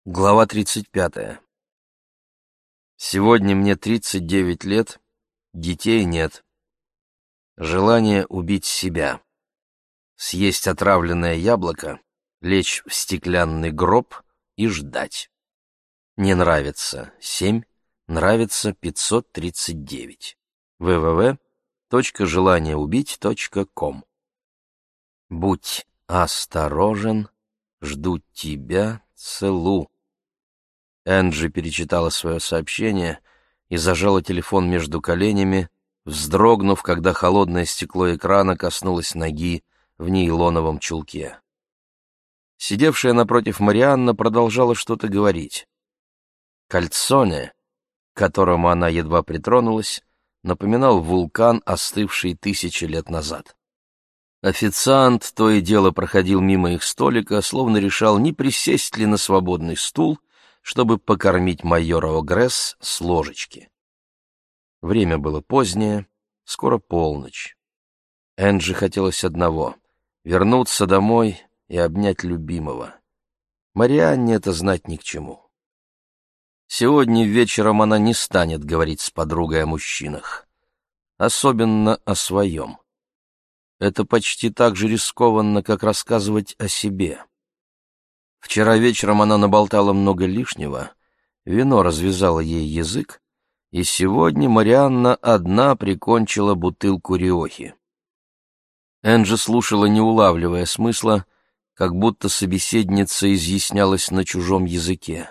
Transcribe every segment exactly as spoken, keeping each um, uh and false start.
Глава тридцать пятая. Сегодня мне тридцать девять лет, детей нет. Желание убить себя. Съесть отравленное яблоко, лечь в стеклянный гроб и ждать. Не нравится семь, нравится пятьсот тридцать девять. вэ вэ вэ точка желание убить точка ком. Будь осторожен, жду тебя, целу. Энджи перечитала свое сообщение и зажала телефон между коленями, вздрогнув, когда холодное стекло экрана коснулось ноги в нейлоновом чулке. Сидевшая напротив Марианна продолжала что-то говорить. Кальцоне, к которому она едва притронулась, напоминал вулкан, остывший тысячи лет назад. Официант то и дело проходил мимо их столика, словно решал, не присесть ли на свободный стул, чтобы покормить майора Огресс с ложечки. Время было позднее, скоро полночь. Энджи хотелось одного — вернуться домой и обнять любимого. Марианне это знать ни к чему. Сегодня вечером она не станет говорить с подругой о мужчинах, особенно о своем. Это почти так же рискованно, как рассказывать о себе. Вчера вечером она наболтала много лишнего, вино развязало ей язык, и сегодня Марианна одна прикончила бутылку риохи. Энджи слушала, не улавливая смысла, как будто собеседница изъяснялась на чужом языке.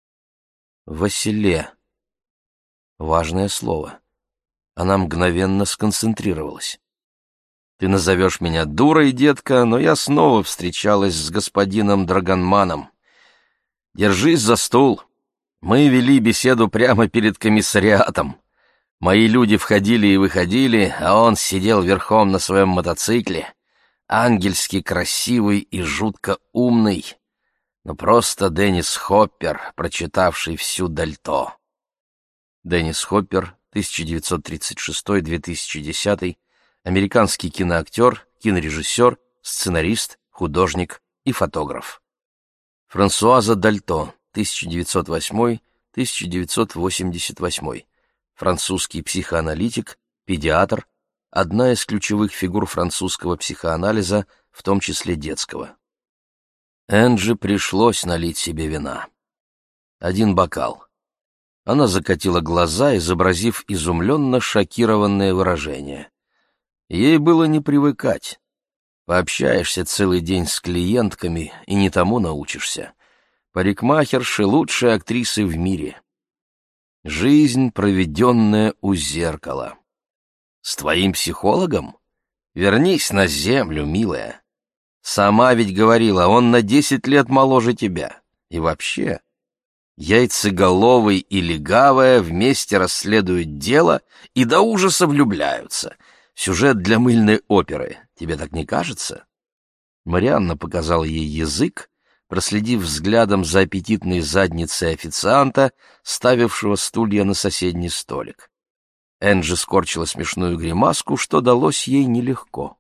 «Василе» — важное слово. Она мгновенно сконцентрировалась. «Ты назовешь меня дурой, детка, но я снова встречалась с господином Драгонманом. Держись за стул. Мы вели беседу прямо перед комиссариатом. Мои люди входили и выходили, а он сидел верхом на своем мотоцикле, ангельски красивый и жутко умный, но просто Деннис Хоппер, прочитавший всю Дальто». Деннис Хоппер, тысяча девятьсот тридцать шестой — две тысячи десятый, американский киноактер, кинорежиссер, сценарист, художник и фотограф. Франсуаза Дальто, тысяча девятьсот восьмой — тысяча девятьсот восемьдесят восьмой, французский психоаналитик, педиатр, одна из ключевых фигур французского психоанализа, в том числе детского. Энджи пришлось налить себе вина. Один бокал. Она закатила глаза, изобразив изумленно шокированное выражение. Ей было не привыкать. Пообщаешься целый день с клиентками и не тому научишься. Парикмахерши — лучшие актрисы в мире. Жизнь, проведенная у зеркала. С твоим психологом? Вернись на землю, милая. Сама ведь говорила, он на десять лет моложе тебя. И вообще, яйцеголовый и легавая вместе расследуют дело и до ужаса влюбляются. Сюжет для мыльной оперы. Тебе так не кажется?» Марианна показала ей язык, проследив взглядом за аппетитной задницей официанта, ставившего стулья на соседний столик. Энджи скорчила смешную гримаску, что далось ей нелегко.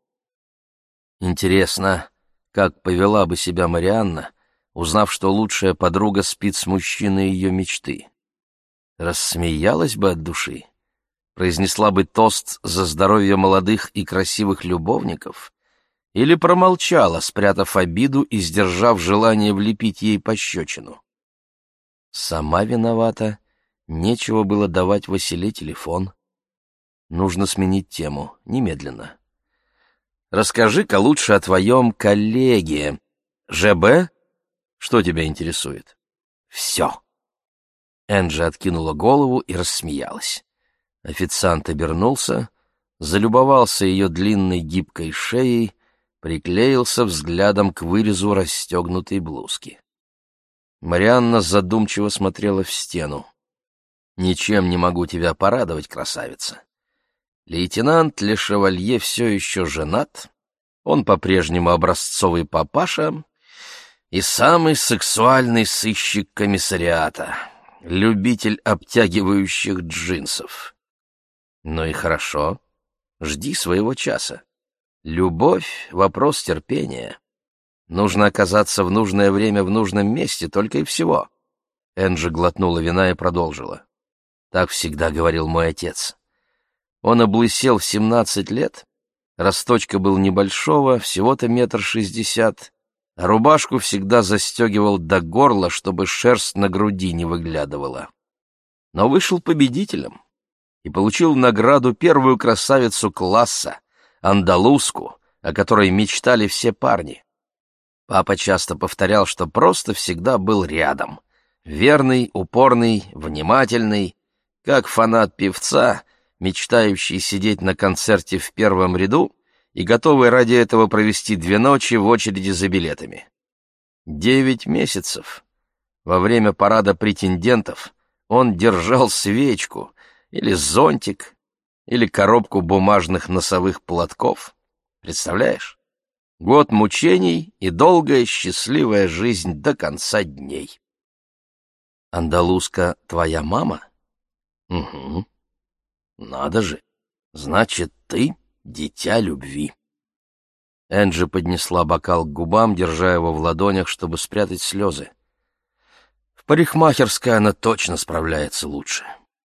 Интересно, как повела бы себя Марианна, узнав, что лучшая подруга спит с мужчиной ее мечты? Рассмеялась бы от души? Произнесла бы тост за здоровье молодых и красивых любовников? Или промолчала, спрятав обиду и сдержав желание влепить ей пощечину? Сама виновата, нечего было давать Василе телефон. Нужно сменить тему, немедленно. «Расскажи-ка лучше о твоем коллеге. ЖБ? Что тебя интересует?» «Все». Энджи откинула голову и рассмеялась. Официант обернулся, залюбовался ее длинной гибкой шеей, приклеился взглядом к вырезу расстегнутой блузки. Марианна задумчиво смотрела в стену. «Ничем не могу тебя порадовать, красавица. Лейтенант Ле Шевалье все еще женат, он по-прежнему образцовый папаша и самый сексуальный сыщик комиссариата, любитель обтягивающих джинсов. Ну и хорошо, жди своего часа. Любовь — вопрос терпения. Нужно оказаться в нужное время в нужном месте, только и всего. Энджи глотнула вина и продолжила. Так всегда говорил мой отец. Он облысел в семнадцать лет, росточка был небольшого, всего-то метр шестьдесят, а рубашку всегда застегивал до горла, чтобы шерсть на груди не выглядывала. Но вышел победителем и получил в награду первую красавицу класса, андалузку, о которой мечтали все парни. Папа часто повторял, что просто всегда был рядом. Верный, упорный, внимательный, как фанат певца, мечтающий сидеть на концерте в первом ряду и готовый ради этого провести две ночи в очереди за билетами. Девять месяцев. Во время парада претендентов он держал свечку или зонтик, или коробку бумажных носовых платков. Представляешь? Год мучений и долгая счастливая жизнь до конца дней. Андалузка твоя мама? Угу. Надо же. Значит, ты дитя любви. Энджи поднесла бокал к губам, держа его в ладонях, чтобы спрятать слезы. В парикмахерской она точно справляется лучше.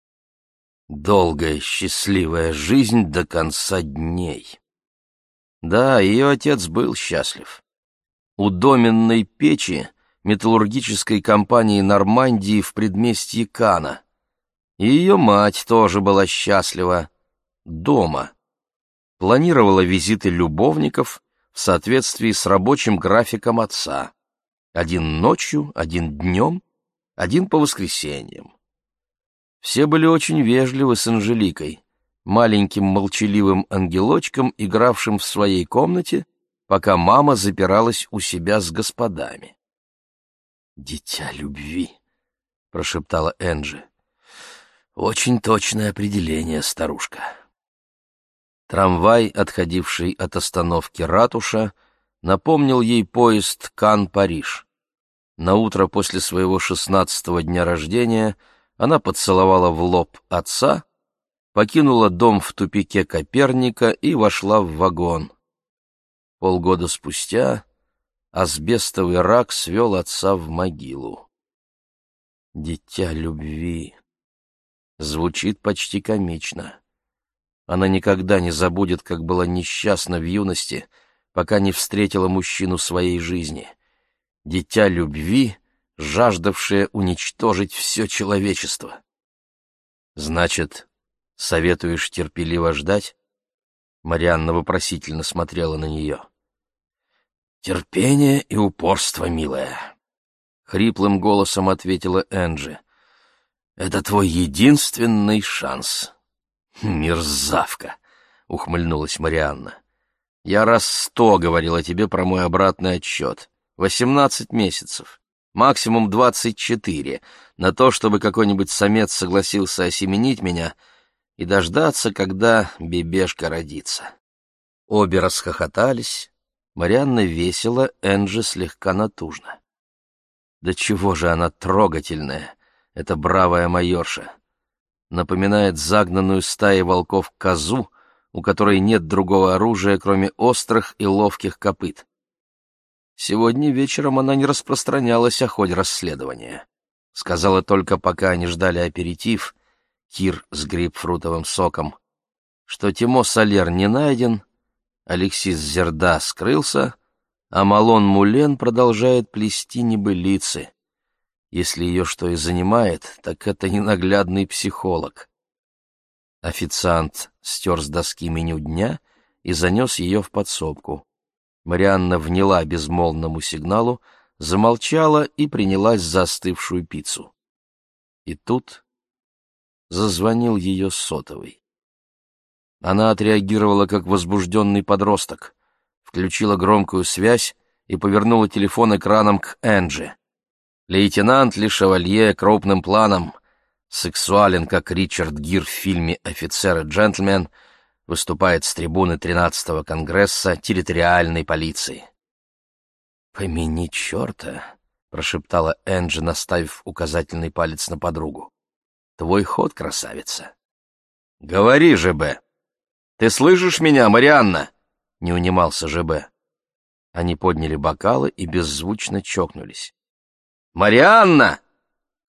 Долгая счастливая жизнь до конца дней. Да, ее отец был счастлив. У доменной печи металлургической компании Нормандии в предместье Кана. И ее мать тоже была счастлива. Дома. Планировала визиты любовников в соответствии с рабочим графиком отца. Один ночью, один днем, один по воскресеньям. Все были очень вежливы с Анжеликой, маленьким молчаливым ангелочком, игравшим в своей комнате, пока мама запиралась у себя с господами. «Дитя любви», — прошептала Энджи. «Очень точное определение, старушка». Трамвай, отходивший от остановки Ратуша, напомнил ей поезд Кан-Париж. Наутро после своего шестнадцатого дня рождения она поцеловала в лоб отца, покинула дом в тупике Коперника и вошла в вагон. Полгода спустя асбестовый рак свел отца в могилу. «Дитя любви» звучит почти комично. Она никогда не забудет, как была несчастна в юности, пока не встретила мужчину своей жизни. Дитя любви, жаждавшее уничтожить все человечество. Значит, советуешь терпеливо ждать? Марианна вопросительно смотрела на нее. «Терпение и упорство, милая», — хриплым голосом ответила Энджи. «Это твой единственный шанс». «Мерзавка!» — ухмыльнулась Марианна. «Я раз сто говорила тебе про мой обратный отсчет. Восемнадцать месяцев, максимум двадцать четыре, на то, чтобы какой-нибудь самец согласился осеменить меня и дождаться, когда бебешка родится». Обе расхохотались. Марианна весело, Энджи слегка натужно. Да чего же она трогательная, эта бравая майорша. Напоминает загнанную стаей волков козу, у которой нет другого оружия, кроме острых и ловких копыт. Сегодня вечером она не распространялась о ходе расследования. Сказала только, пока они ждали аперитив, кир с грейпфрутовым соком, что Тимо Солер не найден, Алексис Зерда скрылся, а Малон Мулен продолжает плести небылицы. Если ее что и занимает, так это ненаглядный психолог. Официант стер с доски меню дня и занес ее в подсобку. Марианна вняла безмолвному сигналу, замолчала и принялась за остывшую пиццу. И тут зазвонил ее сотовый. Она отреагировала как возбужденный подросток, включила громкую связь и повернула телефон экраном к Энджи. Лейтенант Ли Шевалье крупным планом, сексуален, как Ричард Гир в фильме «Офицер и джентльмен», выступает с трибуны тринадцатого Конгресса территориальной полиции. «Помяни черта», — прошептала Энджи, наставив указательный палец на подругу. «Твой ход, красавица». «Говори, ЖБ! Ты слышишь меня, Марианна?» — не унимался ЖБ. Они подняли бокалы и беззвучно чокнулись. «Марианна!»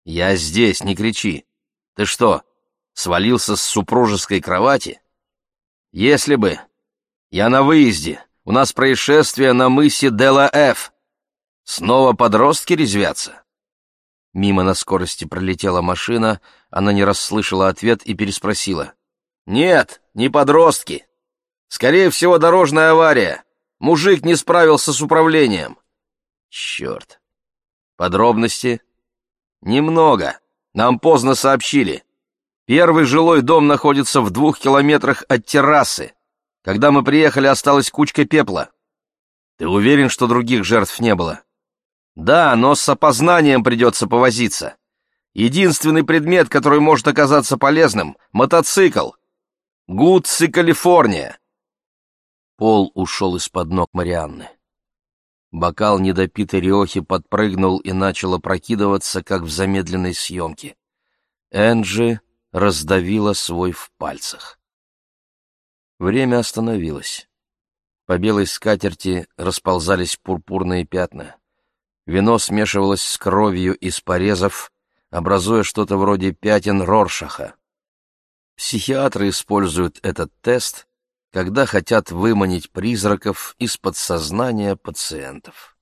«Я здесь, не кричи. Ты что, свалился с супружеской кровати?» «Если бы. Я на выезде. У нас происшествие на мысе Дела-Эф. Снова подростки резвятся?» Мимо на скорости пролетела машина, она не расслышала ответ и переспросила. «Нет, не подростки. Скорее всего, дорожная авария. Мужик не справился с управлением». «Черт. Подробности?» «Немного. Нам поздно сообщили. Первый жилой дом находится в двух километрах от террасы. Когда мы приехали, осталась кучка пепла. Ты уверен, что других жертв не было?» «Да, но с опознанием придется повозиться. Единственный предмет, который может оказаться полезным — мотоцикл. Гудси, Калифорния». Пол ушел из-под ног Марианны. Бокал недопитой риохи подпрыгнул и начал опрокидываться, как в замедленной съемке. Энджи раздавила свой в пальцах. Время остановилось. По белой скатерти расползались пурпурные пятна. Вино смешивалось с кровью из порезов, образуя что-то вроде пятен Роршаха. Психиатры используют этот тест, когда хотят выманить призраков из подсознания пациентов.